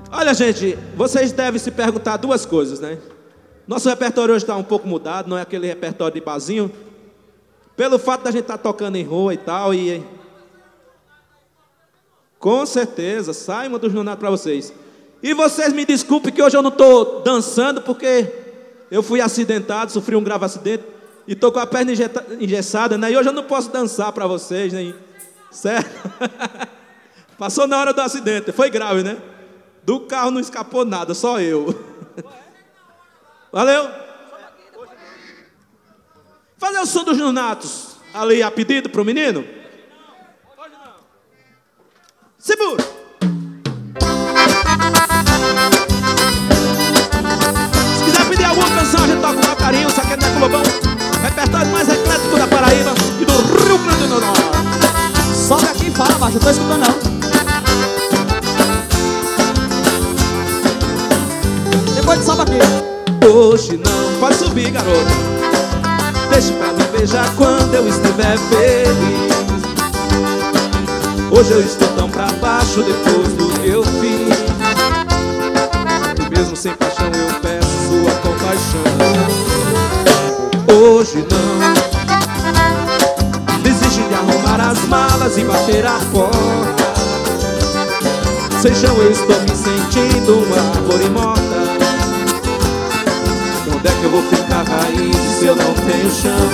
Olha, gente, vocês devem se perguntar duas coisas, né? Nosso repertório hoje está um pouco mudado, não é aquele repertório de barzinho. Pelo fato da gente estar tocando em rua e tal, e... Com certeza, sai uma dos nonatos para vocês. E vocês me desculpem que hoje eu não estou dançando, porque eu fui acidentado, sofri um grave acidente, e estou com a perna engessada, né? E hoje eu não posso dançar para vocês, né? Certo? Passou na hora do acidente, foi grave, né? Do carro não escapou nada, só eu. Valeu? Fazer o som dos nonatos ali a pedido pro menino? Hoje não. Segura! Se quiser pedir alguma canção, a gente toca com o maior carinho. Isso aqui é Neco Lobão, repertório mais eclético da Paraíba e do Rio Grande do Norte. Sobe aqui e fala, macho, eu tô escutando não. Depois sobe aqui. Hoje não, pode subir, garoto. Deixa pra me beijar quando eu estiver feliz. Hoje eu estou tão pra baixo depois do que eu fiz. E mesmo sem paixão eu peço sua compaixão. Hoje não desiste de arrumar as malas e bater a porta. Sem chão eu estou me sentindo uma árvore morta. Onde é que eu vou ficar raiz se eu não tenho chão?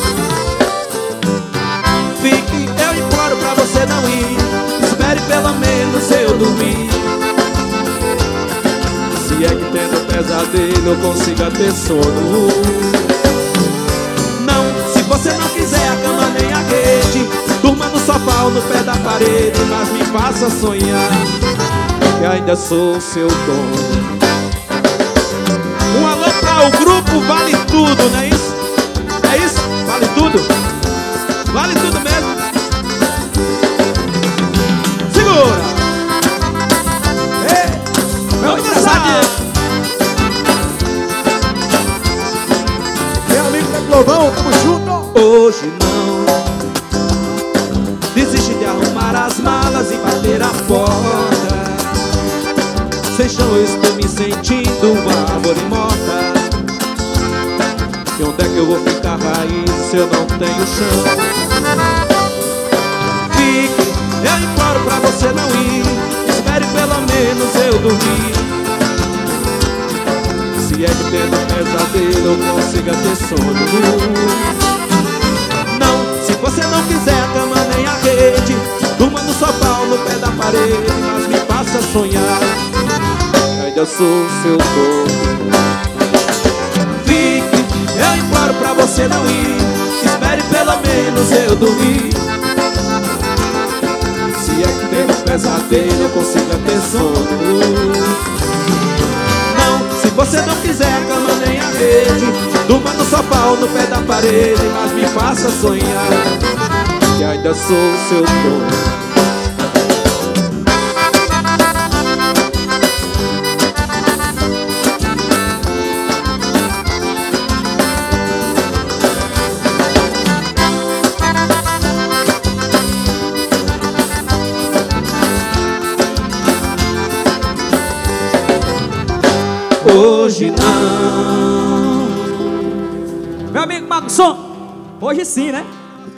Fique, eu imploro pra você não ir. Espere pelo menos eu dormir. Se é que tendo pesadelo eu consiga ter sono. Não, se você não quiser a cama nem a rede, durma no sofá ou no pé da parede, mas me faça sonhar que ainda sou seu dono. Um alô para o grupo Vale Tudo, não é isso? É isso? Vale tudo? Vale tudo mesmo? Segura! Ei, meu empresário! Meu amigo Neco Lobão, tamo junto! Hoje não desiste de arrumar as malas e bater a porta. Sem chão eu estou me sentindo uma árvore morta. E onde é que eu vou ficar raiz se eu não tenho chão? Fique, eu imploro pra você não ir. Espere pelo menos eu dormir. Se é que tendo pesadelo eu consiga ter sono. Não, se você não quiser a cama nem a rede, durma no sofá ou no pé da parede, mas me faça sonhar que eu sou seu dono. Fique, eu imploro pra você não ir. Espere pelo menos eu dormir. Se é que tendo pesadelo eu consiga ter sono. Não, se você não quiser a cama nem a rede, durma no sofá ou no pé da parede, mas me faça sonhar que ainda sou seu dono. Hoje não. Meu amigo Magson, hoje sim, né?